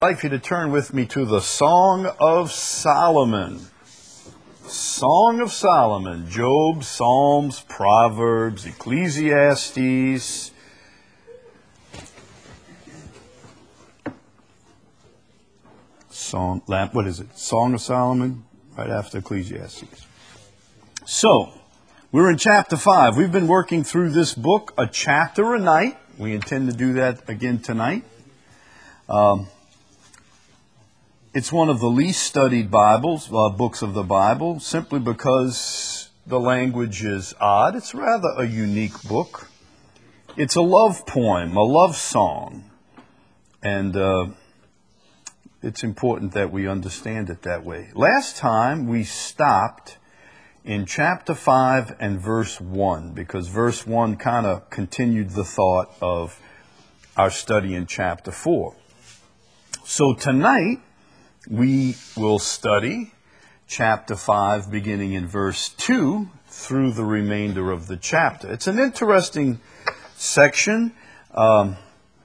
I'd like you to turn with me to the Song of Solomon. Song of Solomon, Job, Psalms, Proverbs, Ecclesiastes. Song of Solomon, right after Ecclesiastes. So, we're in chapter 5. We've been working through this book a chapter a night. We intend to do that again tonight. It's one of the least studied books of the Bible, simply because the language is odd. It's rather a unique book. It's a love poem, a love song. And it's important that we understand it that way. Last time we stopped in chapter 5 and verse 1, because verse 1 kind of continued the thought of our study in chapter 4. So tonight, we will study chapter 5 beginning in verse 2 through the remainder of the chapter. It's an interesting section. A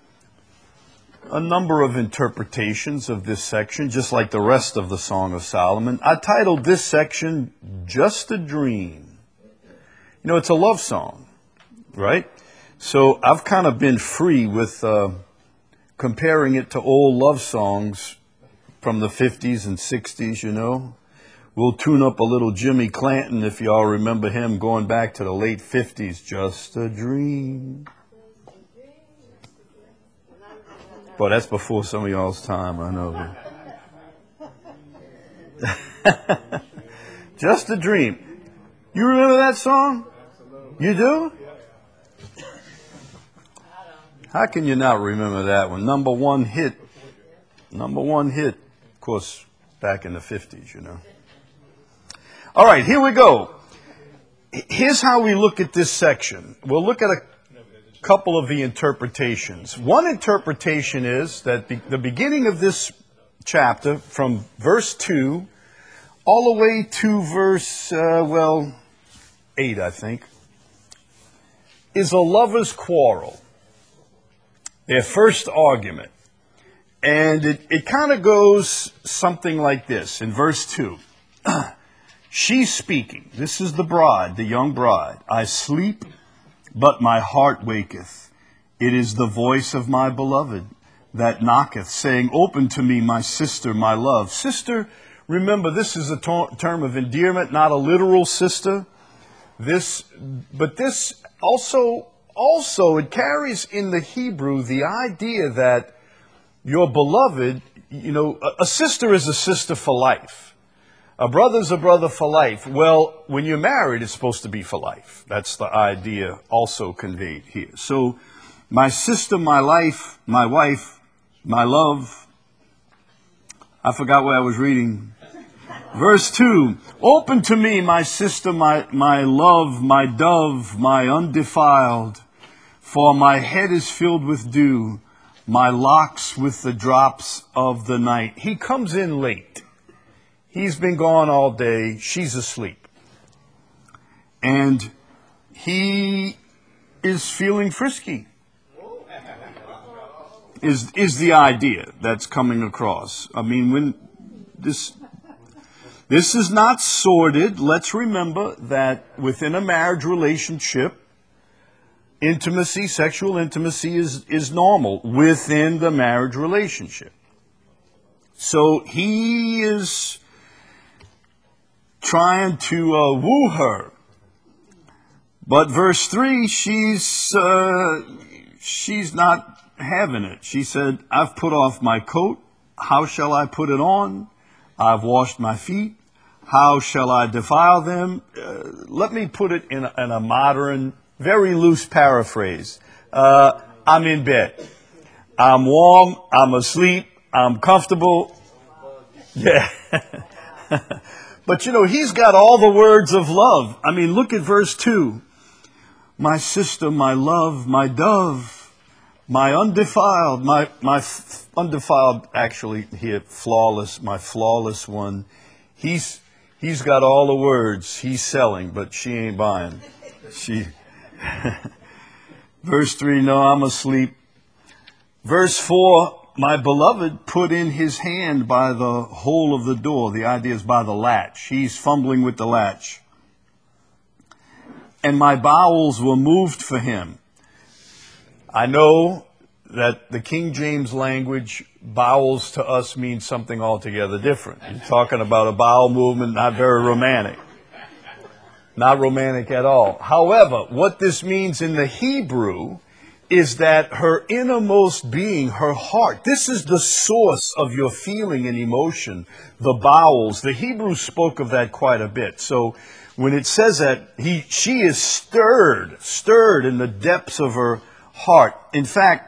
number of interpretations of this section, just like the rest of the Song of Solomon. I titled this section, Just a Dream. You know, it's a love song, right? So I've kind of been free with comparing it to old love songs from the 50s and 60s, you know. We'll tune up a little Jimmy Clanton, if y'all remember him, going back to the late 50s. Just a dream. Boy, that's before some of y'all's time, I know. Just a dream. You remember that song? You do? How can you not remember that one? Number one hit. Of course, back in the 50s, you know. All right, here we go. Here's how we look at this section. We'll look at a couple of the interpretations. One interpretation is that the beginning of this chapter, from verse 2 all the way to verse, 8, I think, is a lover's quarrel. Their first argument. And it kind of goes something like this in verse 2. She's speaking. This is the bride, the young bride. I sleep, but my heart waketh. It is the voice of my beloved that knocketh, saying, Open to me, my sister, my love. Sister, remember, this is a term of endearment, not a literal sister. But this also it carries in the Hebrew the idea that your beloved, you know, a sister is a sister for life. A brother's a brother for life. Well, when you're married, it's supposed to be for life. That's the idea also conveyed here. So, my sister, my life, my wife, my love. I forgot what I was reading. Verse 2, Open to me, my sister, my love, my dove, my undefiled, for my head is filled with dew, my locks with the drops of the night. He comes in late. He's been gone all day. She's asleep. And he is feeling frisky. Is the idea that's coming across. I mean, when this is not sordid. Let's remember that within a marriage relationship, intimacy, sexual intimacy is normal within the marriage relationship. So he is trying to woo her. But verse 3, she's not having it. She said, I've put off my coat. How shall I put it on? I've washed my feet. How shall I defile them? Let me put it in a modern, very loose paraphrase. I'm in bed. I'm warm. I'm asleep. I'm comfortable. Yeah. But you know, he's got all the words of love. I mean, look at verse 2. My sister, my love, my dove, my undefiled, my undefiled, actually here, flawless, my flawless one. He's got all the words. He's selling, but she ain't buying. Verse 3, no, I'm asleep. Verse 4, My beloved put in his hand by the hole of the door. The idea is by the latch. He's fumbling with the latch. And my bowels were moved for him. I know that the King James language, bowels to us means something altogether different. You're talking about a bowel movement, not very romantic. Not romantic at all. However, what this means in the Hebrew is that her innermost being, her heart, this is the source of your feeling and emotion, the bowels. The Hebrew spoke of that quite a bit. So when it says that she is stirred in the depths of her heart. In fact,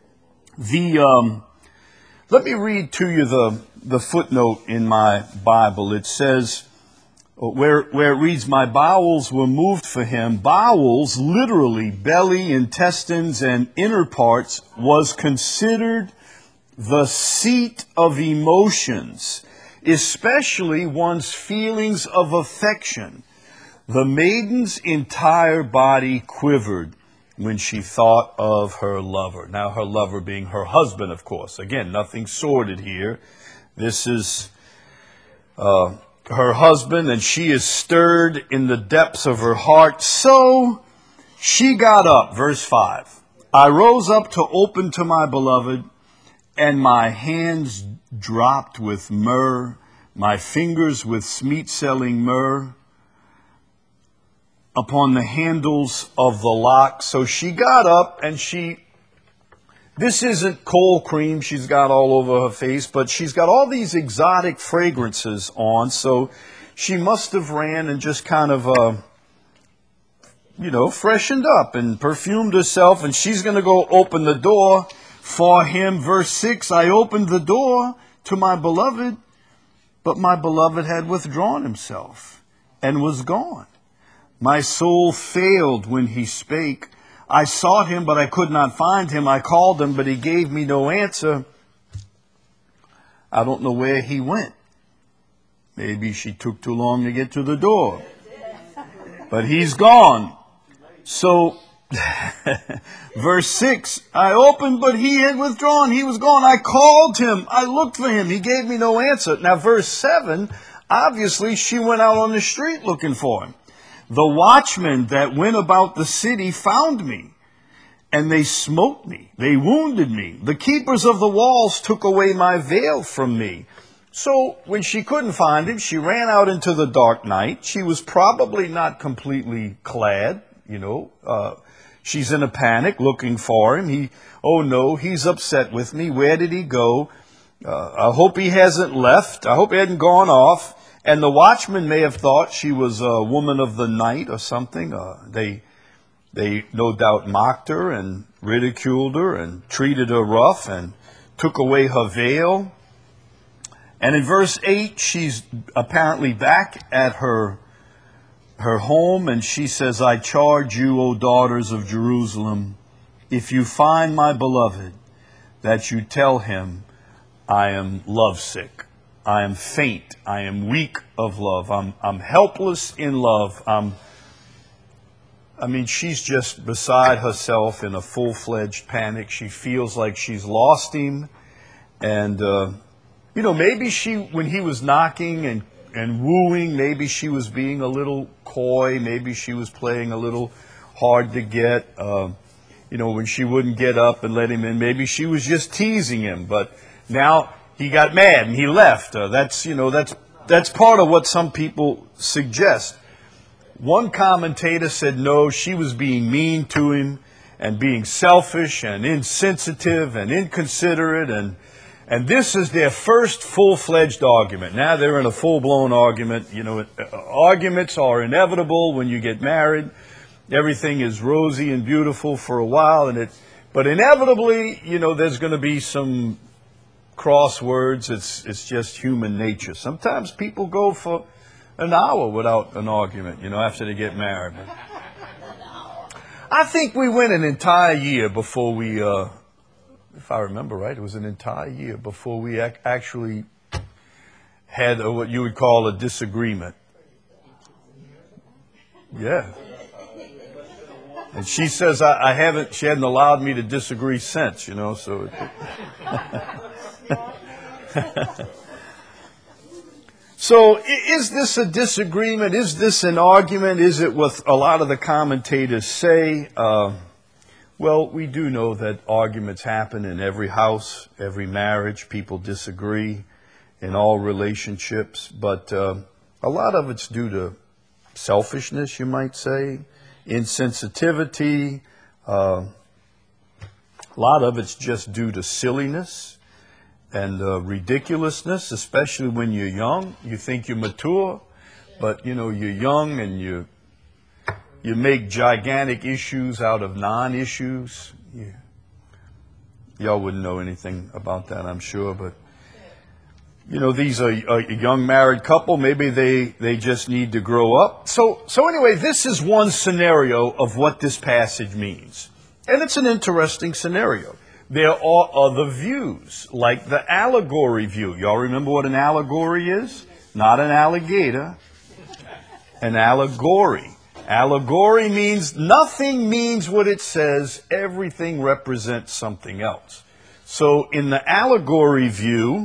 let me read to you the footnote in my Bible. It says, where it reads, my bowels were moved for him. Bowels, literally belly, intestines, and inner parts, was considered the seat of emotions, especially one's feelings of affection. The maiden's entire body quivered when she thought of her lover. Now, her lover being her husband, of course. Again, nothing sordid here. This is her husband, and she is stirred in the depths of her heart. So she got up, verse 5. I rose up to open to my beloved, and my hands dropped with myrrh, my fingers with sweet-smelling myrrh upon the handles of the lock. So she got up, and this isn't cold cream she's got all over her face, but she's got all these exotic fragrances on. So she must have ran and just kind of, freshened up and perfumed herself. And she's going to go open the door for him. Verse 6, I opened the door to my beloved, but my beloved had withdrawn himself and was gone. My soul failed when he spake. I sought him, but I could not find him. I called him, but he gave me no answer. I don't know where he went. Maybe she took too long to get to the door. But he's gone. So, verse 6, I opened, but he had withdrawn. He was gone. I called him. I looked for him. He gave me no answer. Now, verse 7, obviously she went out on the street looking for him. The watchmen that went about the city found me, and they smote me. They wounded me. The keepers of the walls took away my veil from me. So when she couldn't find him, she ran out into the dark night. She was probably not completely clad, She's in a panic looking for him. Oh no, he's upset with me. Where did he go? I hope he hasn't left. I hope he hadn't gone off. And the watchman may have thought she was a woman of the night or something. They no doubt mocked her and ridiculed her and treated her rough and took away her veil. And in verse 8, she's apparently back at her home, and she says, I charge you, O daughters of Jerusalem, if you find my beloved, that you tell him, I am lovesick. I am faint. I am weak of love. I'm helpless in love. She's just beside herself in a full-fledged panic. She feels like she's lost him. And, maybe when he was knocking and wooing, maybe she was being a little coy. Maybe she was playing a little hard to get. When she wouldn't get up and let him in, maybe she was just teasing him. But now he got mad and he left. That's part of what some people suggest. One commentator said no, she was being mean to him and being selfish and insensitive and inconsiderate, and this is their first full-fledged argument. Now they're in a full-blown argument. Arguments are inevitable when you get married. Everything is rosy and beautiful for a while, but inevitably, there's going to be some crosswords. It's just human nature. Sometimes people go for an hour without an argument, after they get married. I think we went an entire year before we, if I remember right, it was an entire year before we actually had what you would call a disagreement. Yeah. And she says she hadn't allowed me to disagree since, so. So is this a disagreement? Is this an argument? Is it what a lot of the commentators say? Well, we do know that arguments happen in every house, every marriage. People disagree in all relationships. But a lot of it's due to selfishness, you might say, insensitivity. A lot of it's just due to silliness and ridiculousness, especially when you're young. You think you're mature, but you're young and you make gigantic issues out of non-issues. Y'all wouldn't know anything about that, I'm sure, but these are a young married couple. Maybe they just need to grow up. So anyway, this is one scenario of what this passage means. And it's an interesting scenario. There are other views, like the allegory view. Y'all remember what an allegory is? Not an alligator, an allegory. Allegory means nothing means what it says. Everything represents something else. So in the allegory view,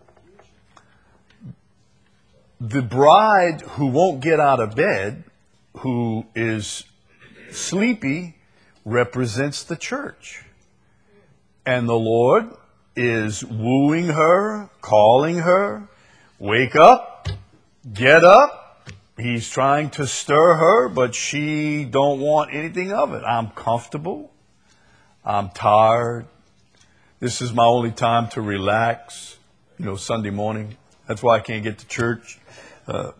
the bride who won't get out of bed, who is sleepy, represents the church. And the Lord is wooing her, calling her, wake up, get up. He's trying to stir her, but she don't want anything of it. I'm comfortable. I'm tired. This is my only time to relax. Sunday morning. That's why I can't get to church. And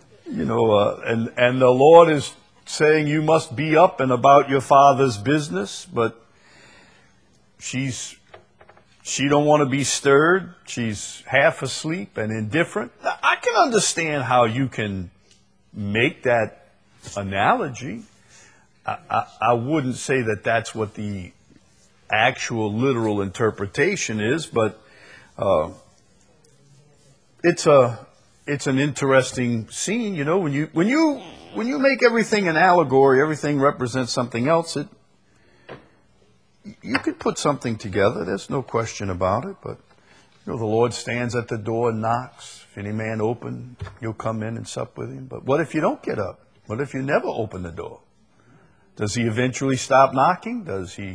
the Lord is saying you must be up and about your Father's business, but she don't want to be stirred. She's half asleep and indifferent. Now, I can understand how you can make that analogy. I wouldn't say that that's what the actual literal interpretation is, but it's an interesting scene. When you make everything an allegory, everything represents something else. You could put something together. There's no question about it. But the Lord stands at the door and knocks. If any man open, you'll come in and sup with him. But what if you don't get up? What if you never open the door? Does he eventually stop knocking?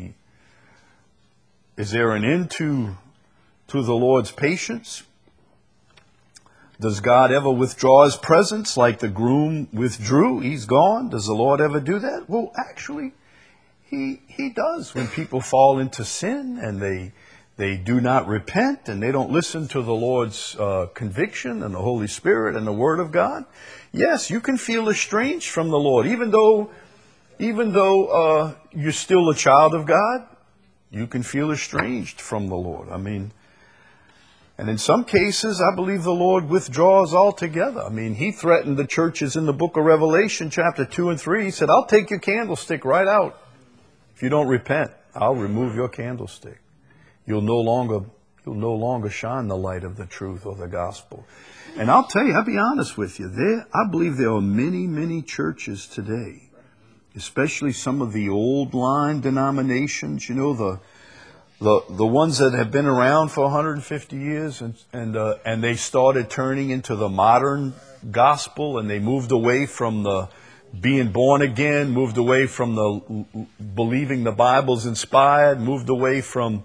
Is there an end to the Lord's patience? Does God ever withdraw his presence like the groom withdrew? He's gone. Does the Lord ever do that? Well, actually, He does. When people fall into sin and they do not repent and they don't listen to the Lord's conviction and the Holy Spirit and the Word of God, yes, you can feel estranged from the Lord. Even though you're still a child of God, you can feel estranged from the Lord. And in some cases, I believe the Lord withdraws altogether. He threatened the churches in the book of Revelation, chapter 2 and 3. He said, I'll take your candlestick right out. If you don't repent, I'll remove your candlestick. You'll no longer shine the light of the truth or the gospel. And I'll tell you, I'll be honest with you, I believe there are many, many churches today, especially some of the old line denominations, the ones that have been around for 150 years and they started turning into the modern gospel, and they moved away from the being born again, moved away from the believing the Bible's inspired, moved away from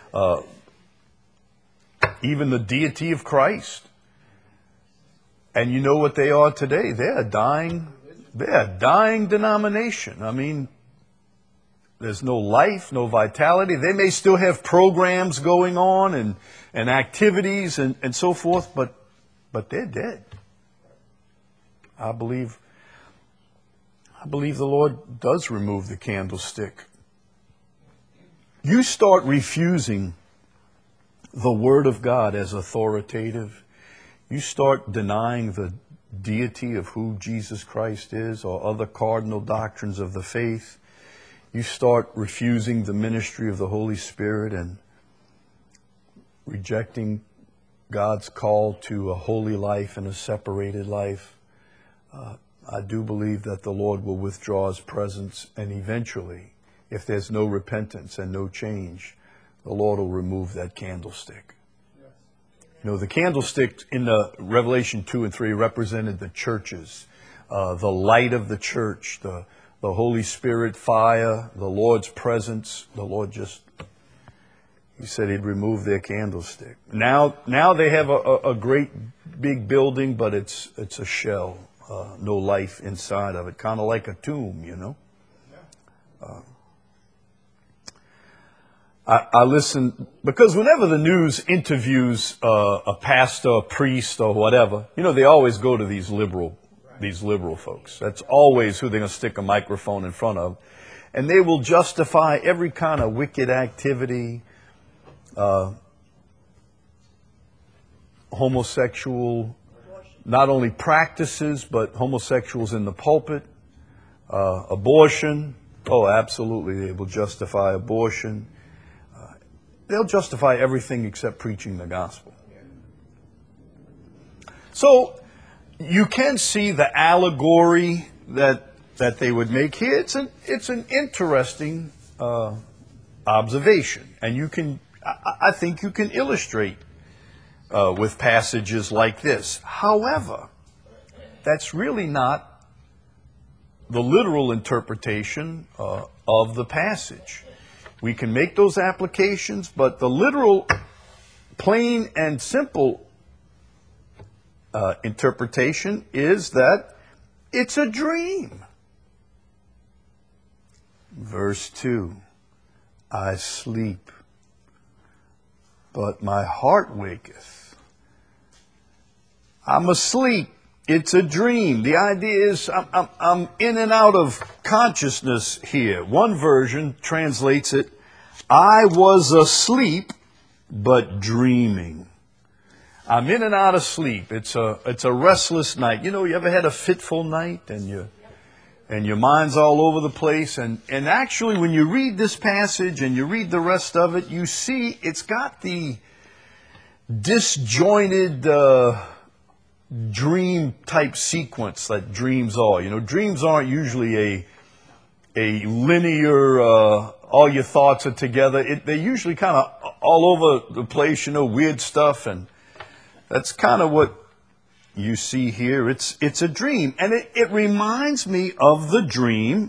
even the deity of Christ. And you know what they are today? They're a dying denomination. There's no life, no vitality. They may still have programs going on and activities and so forth, but they're dead. I believe the Lord does remove the candlestick. You start refusing the Word of God as authoritative. You start denying the deity of who Jesus Christ is or other cardinal doctrines of the faith. You start refusing the ministry of the Holy Spirit and rejecting God's call to a holy life and a separated life. I do believe that the Lord will withdraw His presence, and eventually, if there's no repentance and no change, the Lord will remove that candlestick. You know, the candlestick in the Revelation 2 and 3 represented the churches, the light of the church, the Holy Spirit fire, the Lord's presence. The Lord He said He'd remove their candlestick. Now they have a great big building, but it's a shell, no life inside of it, kind of like a tomb, you know. I listen, because whenever the news interviews a pastor, a priest, or whatever, you know, they always go to these liberal folks. That's always who they're going to stick a microphone in front of. And they will justify every kind of wicked activity, homosexual, not only practices, but homosexuals in the pulpit, abortion. Oh, absolutely, they will justify abortion. They'll justify everything except preaching the gospel. So you can see the allegory that they would make here. It's an interesting observation, and I think you can illustrate with passages like this. However, that's really not the literal interpretation of the passage. We can make those applications, but the literal, plain and simple interpretation is that it's a dream. Verse 2, I sleep, but my heart waketh. I'm asleep. It's a dream. The idea is I'm in and out of consciousness here. One version translates it, I was asleep, but dreaming. I'm in and out of sleep. It's a restless night. You know, you ever had a fitful night and your mind's all over the place? And actually, when you read this passage and you read the rest of it, you see it's got the disjointed dream type sequence that dreams are. You know, dreams aren't usually a linear, all your thoughts are together. They're usually kind of all over the place, you know, weird stuff. And that's kind of what you see here. It's a dream. And it reminds me of the dream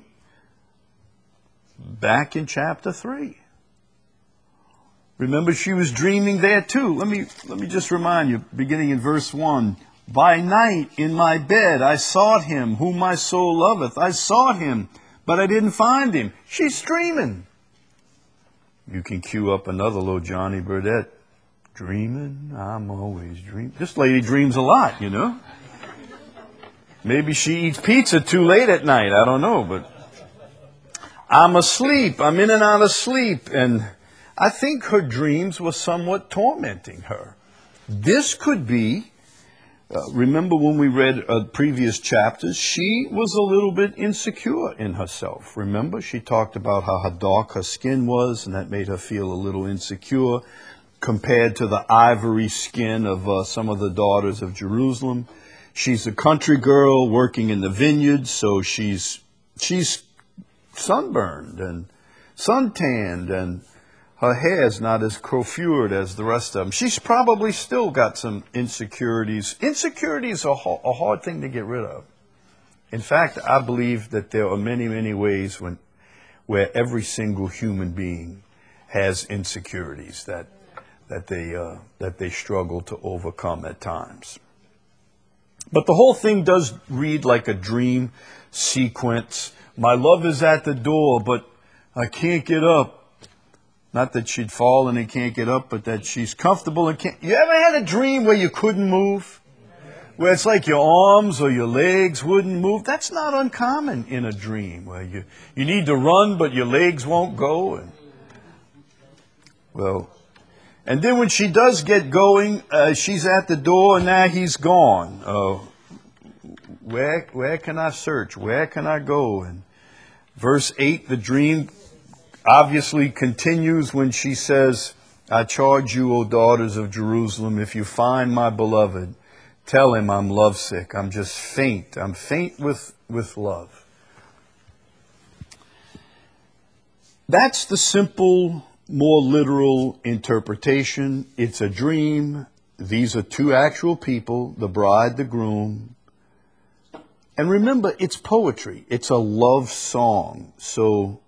back in chapter 3. Remember, she was dreaming there too. Let me just remind you, beginning in verse 1. By night in my bed I sought him whom my soul loveth. I sought him, but I didn't find him. She's dreaming. You can cue up another little Johnny Burdette. Dreaming, I'm always dreaming. This lady dreams a lot, you know. Maybe she eats pizza too late at night. I don't know, but I'm asleep. I'm in and out of sleep. And I think her dreams were somewhat tormenting her. This could be, remember when we read previous chapters, she was a little bit insecure in herself. Remember, she talked about how dark her skin was, and that made her feel a little insecure compared to the ivory skin of some of the daughters of Jerusalem. She's a country girl working in the vineyards, so she's sunburned and suntanned, and her hair's not as coiffured as the rest of them. She's probably still got some insecurities. Insecurities are a hard thing to get rid of. In fact, I believe that there are many, many ways where every single human being has insecurities that they struggle to overcome at times. But the whole thing does read like a dream sequence. My love is at the door, but I can't get up. Not that she'd fallen and can't get up, but that she's comfortable and can't. You ever had a dream where you couldn't move? Where it's like your arms or your legs wouldn't move? That's not uncommon in a dream, where you need to run, but your legs won't go. And then when she does get going, she's at the door and now he's gone. Where can I search? Where can I go? And verse 8, the dream obviously continues when she says, I charge you, O daughters of Jerusalem, if you find my beloved, Tell him I'm lovesick. I'm just faint. I'm faint with love. That's the simple, more literal interpretation. It's a dream. These are two actual people, the bride, the groom. And remember, it's poetry. It's a love song. So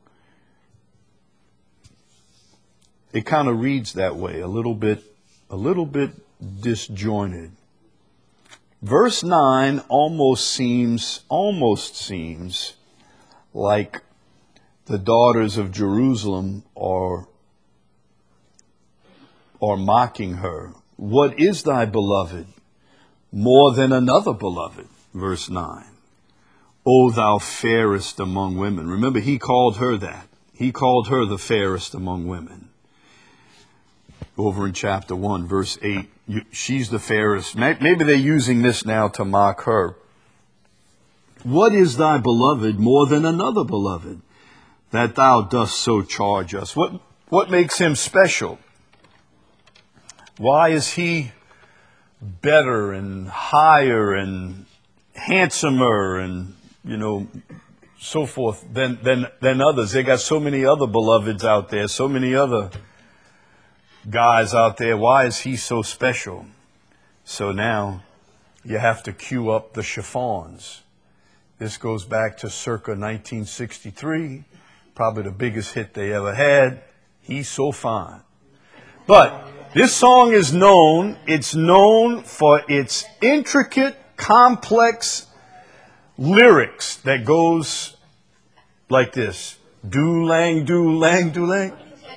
it kind of reads that way, a little bit disjointed. Verse 9 almost seems like the daughters of Jerusalem are mocking her. What is thy beloved more than another beloved? Verse 9. O thou fairest among women. Remember, he called her that. He called her the fairest among women. Over in chapter 1, verse 8, she's the fairest. Maybe they're using this now to mock her. What is thy beloved more than another beloved, that thou dost so charge us? What makes him special? Why is he better and higher and handsomer and, so forth than others? They got so many other beloveds out there, so many other guys out there. Why is he so special? So now you have to cue up the chiffons. This goes back to circa 1963, probably the biggest hit they ever had. He's so fine. But this song is known. It's known for its intricate, complex lyrics that goes like this. Do-lang, do-lang, do-lang.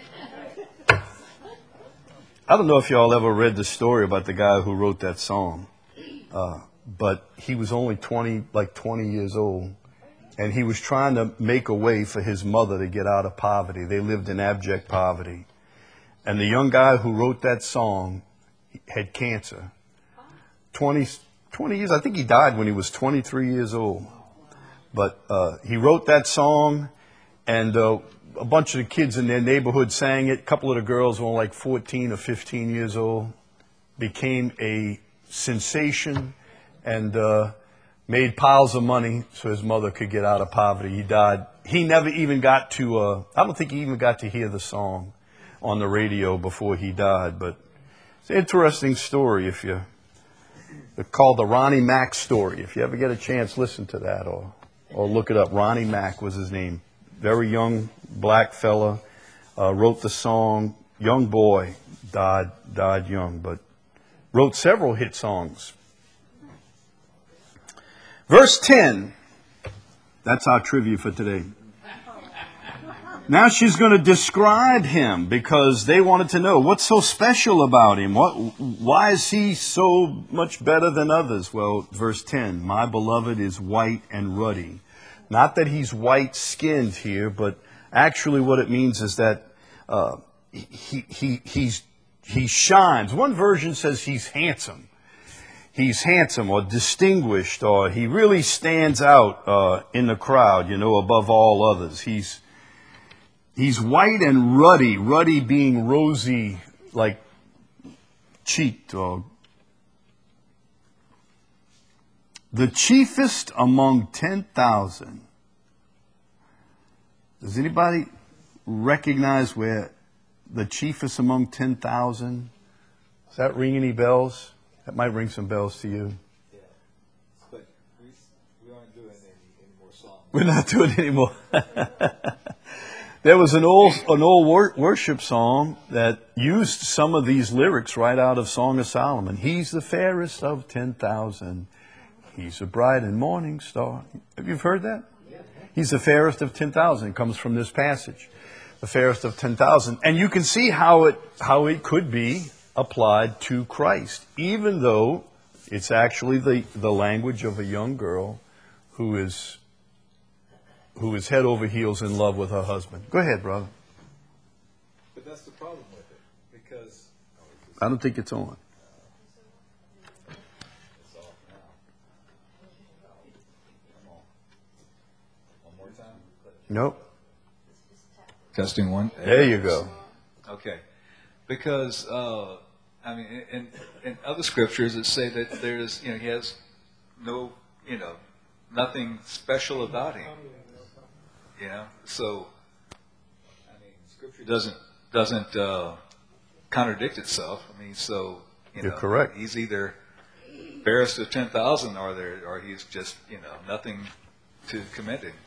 I don't know if y'all ever read the story about the guy who wrote that song, but he was only 20 years old, and he was trying to make a way for his mother to get out of poverty. They lived in abject poverty. And the young guy who wrote that song had cancer. 20 years, I think he died when he was 23 years old. But he wrote that song, and a bunch of the kids in their neighborhood sang it. A couple of the girls were like 14 or 15 years old. Became a sensation and made piles of money so his mother could get out of poverty. He died. He never even got to, I don't think he even got to hear the song on the radio before he died. But it's an interesting story it's called the Ronnie Mack story. If you ever get a chance, listen to that or look it up. Ronnie Mack was his name. Very young black fella, wrote the song. Young boy, died young, but wrote several hit songs. Verse 10, that's our trivia for today. Now she's going to describe him because they wanted to know what's so special about him. Why is he so much better than others? Well, verse 10, my beloved is white and ruddy. Not that he's white-skinned here, but actually what it means is that he shines. One version says he's handsome. He's handsome or distinguished, or he really stands out in the crowd, above all others. He's white and ruddy, ruddy being rosy, like cheeked, or the chiefest among 10,000. Does anybody recognize where the chiefest among 10,000? Does that ring any bells? That might ring some bells to you. Yeah, but we aren't doing any more songs. We're not doing any more. There was an old worship song that used some of these lyrics right out of Song of Solomon. He's the fairest of 10,000. He's a bright and morning star. Have you heard that? He's the fairest of 10,000. It comes from this passage. The fairest of 10,000. And you can see how it could be applied to Christ, even though it's actually the language of a young girl who is head over heels in love with her husband. Go ahead, brother. But that's the problem with it, because I don't think it's on. it's off now. Come on. One more time. Nope. Testing one. There you go. Okay. Because I mean, in other scriptures that say that there's, he has no, nothing special about him. So, I mean, scripture doesn't contradict itself. I mean, so, You're correct. He's either fairest of 10,000 or he's just, nothing to commend him,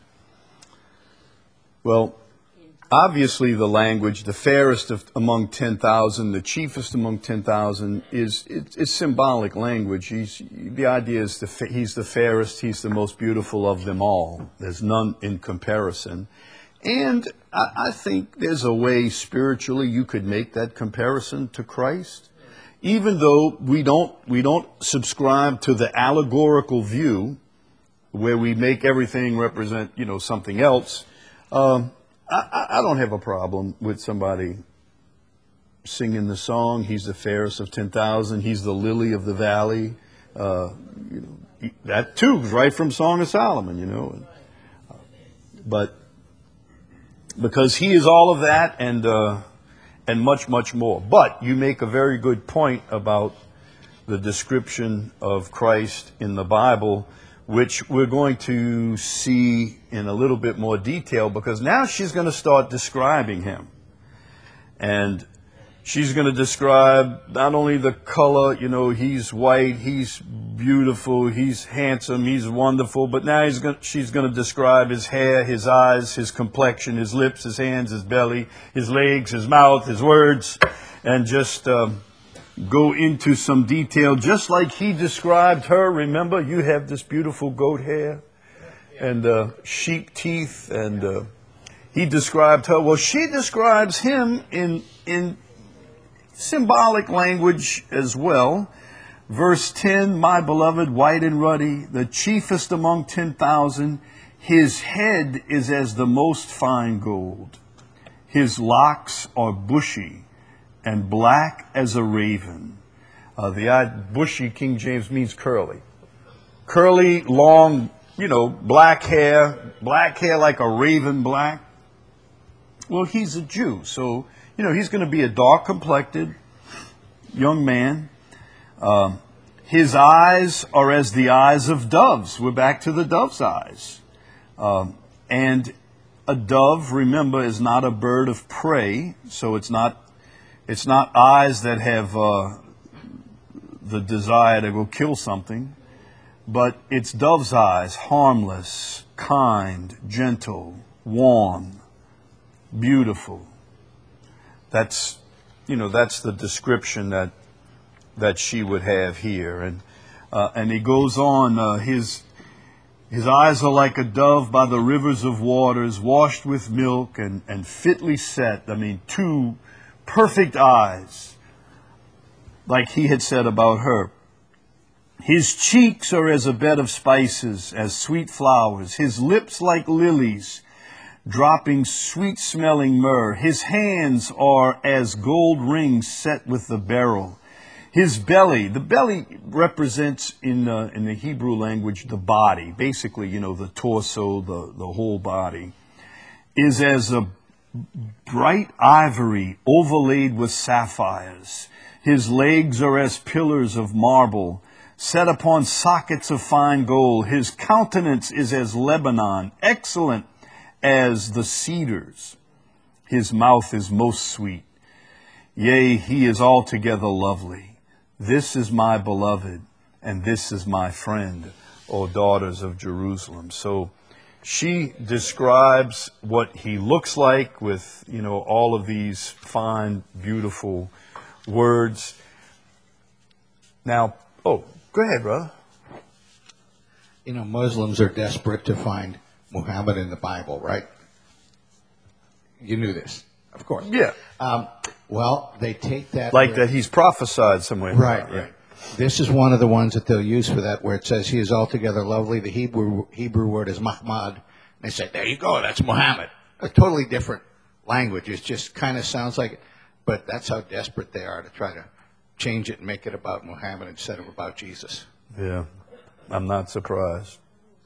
Well, obviously the language, the fairest among 10,000, the chiefest among 10,000, it's symbolic language. The idea is he's the fairest, he's the most beautiful of them all. There's none in comparison. And I think there's a way spiritually you could make that comparison to Christ. Even though we don't subscribe to the allegorical view where we make everything represent, something else, I don't have a problem with somebody singing the song, he's the fairest of 10,000, he's the lily of the valley. That too is right from Song of Solomon, But because he is all of that and much, much more. But you make a very good point about the description of Christ in the Bible, which we're going to see in a little bit more detail, because now she's going to start describing him. And she's going to describe not only the color, he's white, he's beautiful, he's handsome, he's wonderful, but now she's going to describe his hair, his eyes, his complexion, his lips, his hands, his belly, his legs, his mouth, his words, and just go into some detail, just like he described her. Remember, you have this beautiful goat hair and sheep teeth, and he described her. Well, she describes him in symbolic language as well. Verse 10, my beloved, white and ruddy, the chiefest among 10,000, his head is as the most fine gold. His locks are bushy and black as a raven. Bushy, King James, means curly. Curly, long, black hair like a raven black. Well, he's a Jew, so, he's going to be a dark-complected young man. His eyes are as the eyes of doves. We're back to the dove's eyes. And a dove, remember, is not a bird of prey, so it's not eyes that have the desire to go kill something, but it's dove's eyes, harmless, kind, gentle, warm, beautiful. That's the description that she would have here. And he goes on, his eyes are like a dove by the rivers of waters, washed with milk and fitly set. I mean, two perfect eyes, like he had said about her. His cheeks are as a bed of spices, as sweet flowers. His lips like lilies, dropping sweet-smelling myrrh. His hands are as gold rings set with the beryl. His belly, the belly represents in the Hebrew language the body, basically, the torso, the whole body, is as a bright ivory overlaid with sapphires. His legs are as pillars of marble, set upon sockets of fine gold. His countenance is as Lebanon, excellent as the cedars. His mouth is most sweet. Yea, he is altogether lovely. This is my beloved, and this is my friend, O daughters of Jerusalem. So she describes what he looks like with, all of these fine, beautiful words. Now, go ahead, brother. Muslims are desperate to find Muhammad in the Bible, right? You knew this, of course. Yeah. Well, they take that... Like that he's prophesied somewhere. Right. This is one of the ones that they'll use for that, where it says he is altogether lovely. The Hebrew word is Mahmad. They say, there you go, that's Muhammad. A totally different language. It just kind of sounds like it. But that's how desperate they are to try to change it and make it about Muhammad instead of about Jesus. Yeah, I'm not surprised.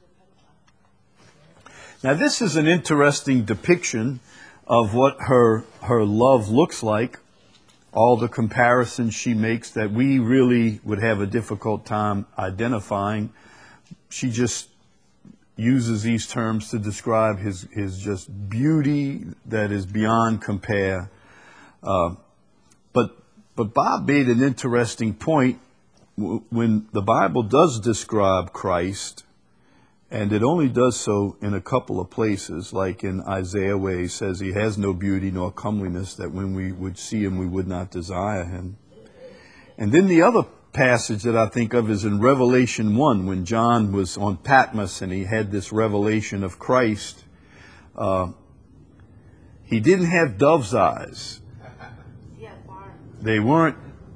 Now, this is an interesting depiction of what her love looks like all the comparisons she makes that we really would have a difficult time identifying. She just uses these terms to describe his just beauty that is beyond compare. But Bob made an interesting point when the Bible does describe Christ, and it only does so in a couple of places, like in Isaiah where he says he has no beauty nor comeliness, that when we would see him we would not desire him. And then the other passage that I think of is in Revelation 1, when John was on Patmos and he had this revelation of Christ. He didn't have dove's eyes. They weren't,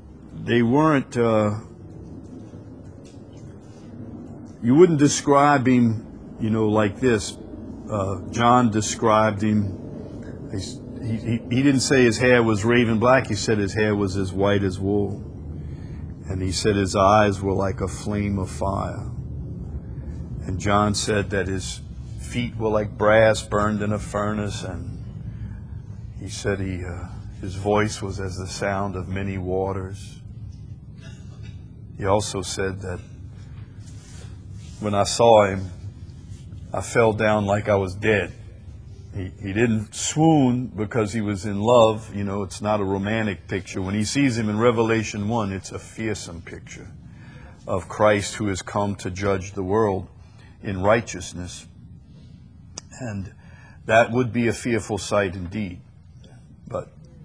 you wouldn't describe him, like this. John described him, he didn't say his hair was raven black, he said his hair was as white as wool. And he said his eyes were like a flame of fire. And John said that his feet were like brass burned in a furnace, and he said his voice was as the sound of many waters. He also said that when I saw him, I fell down like I was dead. He didn't swoon because he was in love. It's not a romantic picture. When he sees him in Revelation 1, it's a fearsome picture of Christ who has come to judge the world in righteousness. And that would be a fearful sight indeed. But,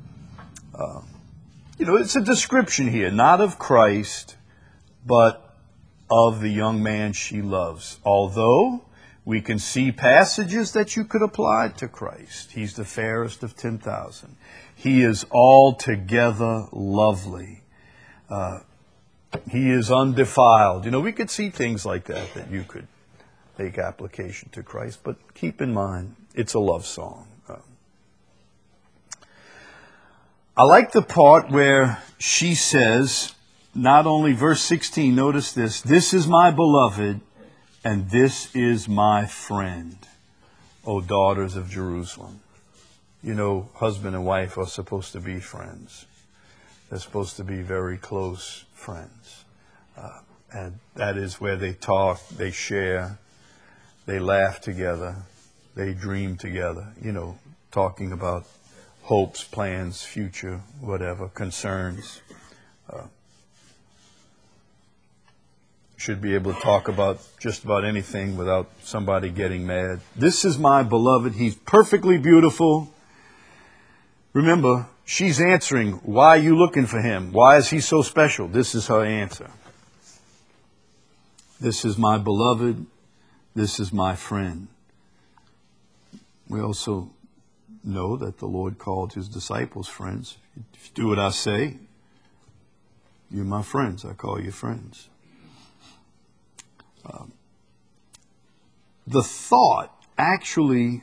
it's a description here, not of Christ, but of the young man she loves. Although we can see passages that you could apply to Christ. He's the fairest of 10,000. He is altogether lovely. He is undefiled. We could see things like that you could make application to Christ. But keep in mind, it's a love song. I like the part where she says, not only verse 16, notice this, "This is my beloved, and this is my friend, O daughters of Jerusalem." Husband and wife are supposed to be friends. They're supposed to be very close friends. And that is where they talk, they share, they laugh together, they dream together, talking about hopes, plans, future, whatever, concerns. Should be able to talk about just about anything without somebody getting mad. This is my beloved. He's perfectly beautiful. Remember, she's answering, why are you looking for him? Why is he so special? This is her answer. This is my beloved. This is my friend. We also know that the Lord called his disciples friends. If you do what I say, you're my friends. I call you friends. The thought actually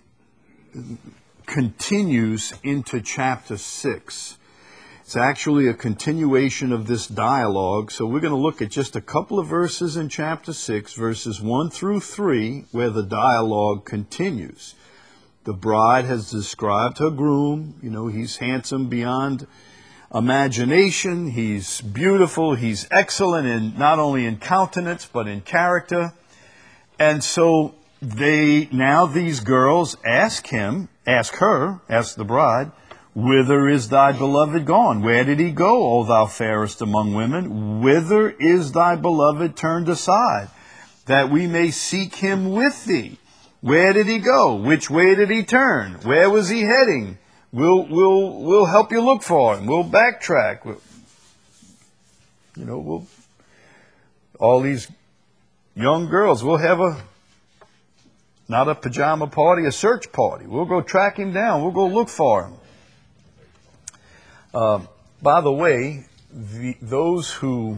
continues into chapter 6. It's actually a continuation of this dialogue. So we're going to look at just a couple of verses in chapter 6, verses 1 through 3, where the dialogue continues. The bride has described her groom. He's handsome beyond imagination. He's beautiful. He's excellent not only in countenance, but in character. And so these girls ask the bride, "Whither is thy beloved gone? Where did he go, O thou fairest among women? Whither is thy beloved turned aside, that we may seek him with thee? Where did he go? Which way did he turn? Where was he heading? We'll help you look for him. We'll backtrack. All these young girls, we'll have not a pajama party, a search party. We'll go track him down. We'll go look for him." By the way, those who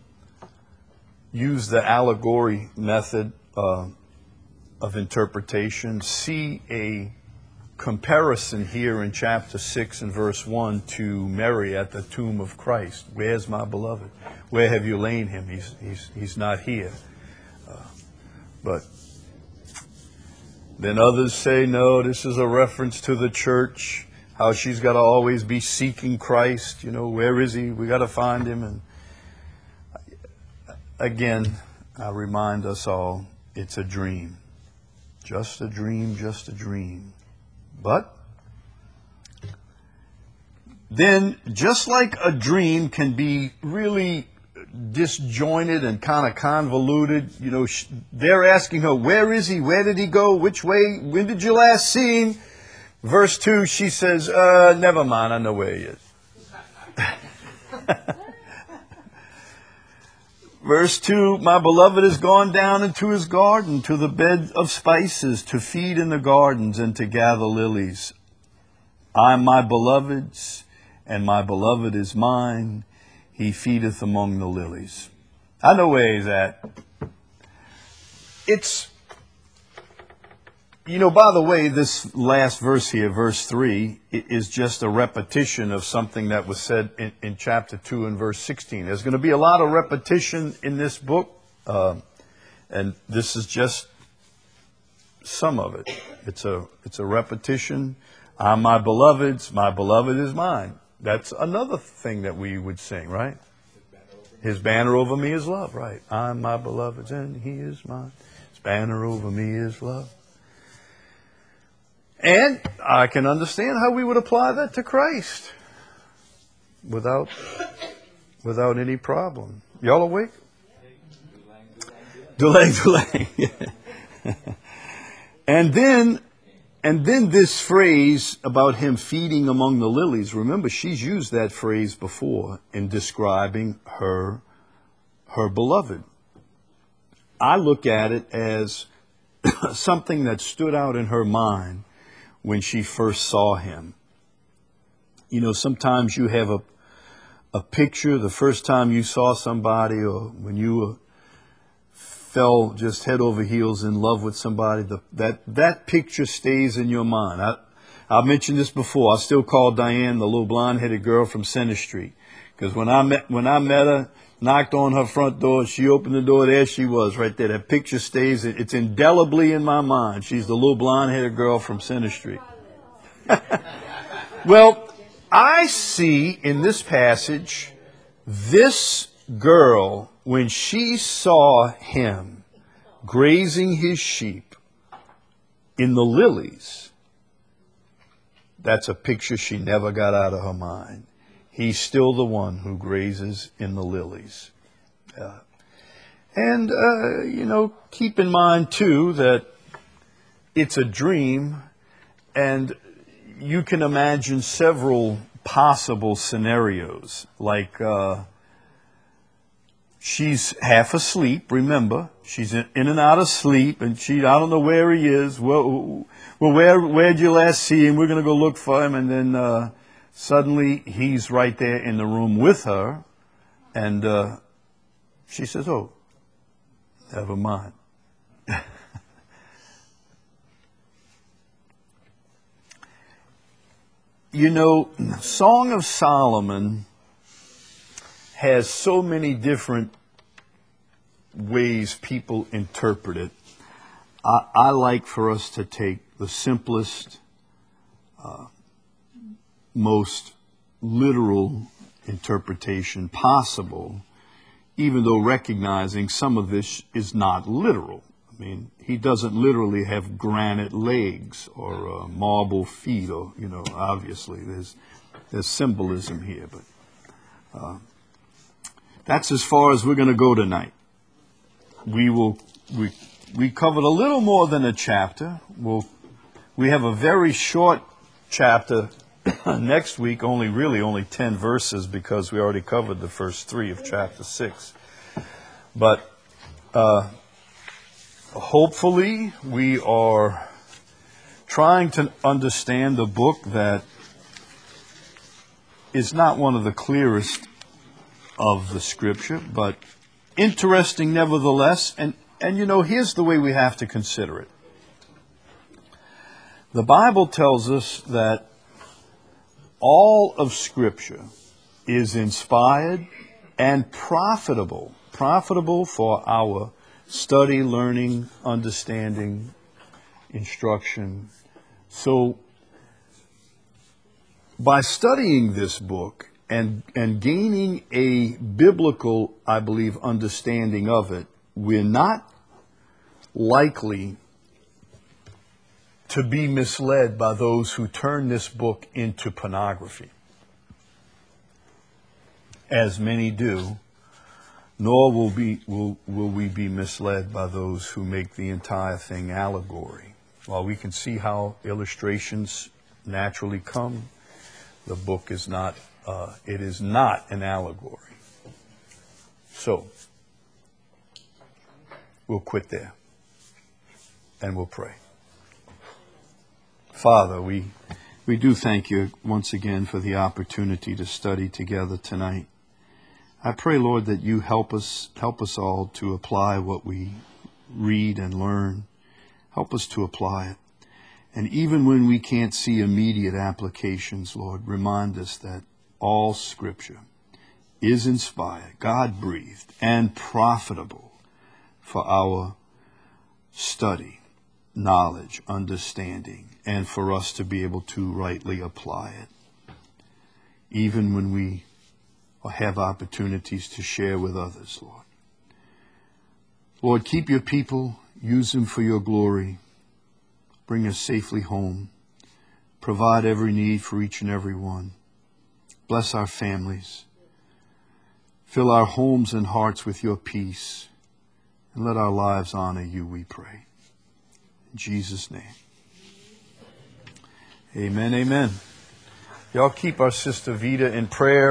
use the allegory method of interpretation see a comparison here in chapter 6 and verse 1 to Mary at the tomb of Christ. "Where's my beloved? Where have you laid him? He's not here." But then others say, no, this is a reference to the church, how she's got to always be seeking Christ. You know, where is he? We got to find him. And again, I remind us all, it's a dream. Just a dream, just a dream. But then, just like a dream can be really disjointed and kind of convoluted, you know, they're asking her, where is he? Where did he go? Which way? When did you last see him? Verse 2, she says, never mind, I know where he is. Verse 2, my beloved is gone down into his garden, to the bed of spices, to feed in the gardens and to gather lilies. I am my beloved's, and my beloved is mine. He feedeth among the lilies. I know where he's at. It's, you know, by the way, this last verse here, verse 3, is just a repetition of something that was said in chapter 2 and verse 16. There's going to be a lot of repetition in this book, and this is just some of it. It's a repetition. I'm my beloved's, my beloved is mine. That's another thing that we would sing, right? His banner over me is love, right? I'm my beloved's and he is mine. His banner over me is love. And I can understand how we would apply that to Christ without any problem. Y'all awake? Dulang. And then this phrase about him feeding among the lilies, remember she's used that phrase before in describing her beloved. I look at it as something that stood out in her mind when she first saw him. You know, sometimes you have a picture the first time you saw somebody, or when you fell just head over heels in love with somebody, that picture stays in your mind. I've mentioned this before. I still call Diane the little blonde-headed girl from Center Street, because when I met her, knocked on her front door, she opened the door, there she was right there. That picture stays, it's indelibly in my mind. She's the little blonde-headed girl from Center Street. Well, I see in this passage, this girl, when she saw him grazing his sheep in the lilies, that's a picture she never got out of her mind. He's still the one who grazes in the lilies. And keep in mind, too, that it's a dream, and you can imagine several possible scenarios, like she's half asleep, remember. She's in and out of sleep, and I don't know where he is. Well, where'd you last see him? We're going to go look for him. And then suddenly he's right there in the room with her, and she says, oh, never mind. You know, Song of Solomon has so many different ways people interpret it. I like for us to take the simplest, most literal interpretation possible, even though recognizing some of this is not literal. I mean, he doesn't literally have granite legs or marble feet, or, obviously there's symbolism here, but that's as far as we're going to go tonight. We covered a little more than a chapter. We have a very short chapter next week, only 10 verses, because we already covered the first 3 of chapter 6. But hopefully we are trying to understand a book that is not one of the clearest of the Scripture, but interesting nevertheless. And here's the way we have to consider it. The Bible tells us that all of Scripture is inspired and profitable for our study, learning, understanding, instruction. So by studying this book and gaining a biblical, I believe, understanding of it, we're not likely to be misled by those who turn this book into pornography, as many do, nor will we be misled by those who make the entire thing allegory. While we can see how illustrations naturally come, the book is not, it is not an allegory. So, we'll quit there and we'll pray. Father, we do thank you once again for the opportunity to study together tonight. I pray, Lord, that you help us all to apply what we read and learn. Help us to apply it. And even when we can't see immediate applications, Lord, remind us that all Scripture is inspired, God-breathed, and profitable for our study, knowledge, understanding, and for us to be able to rightly apply it, even when we have opportunities to share with others, Lord. Lord, keep your people, use them for your glory. Bring us safely home. Provide every need for each and every one. Bless our families. Fill our homes and hearts with your peace. And let our lives honor you, we pray. In Jesus' name. Amen, amen. Y'all keep our sister Vita in prayer.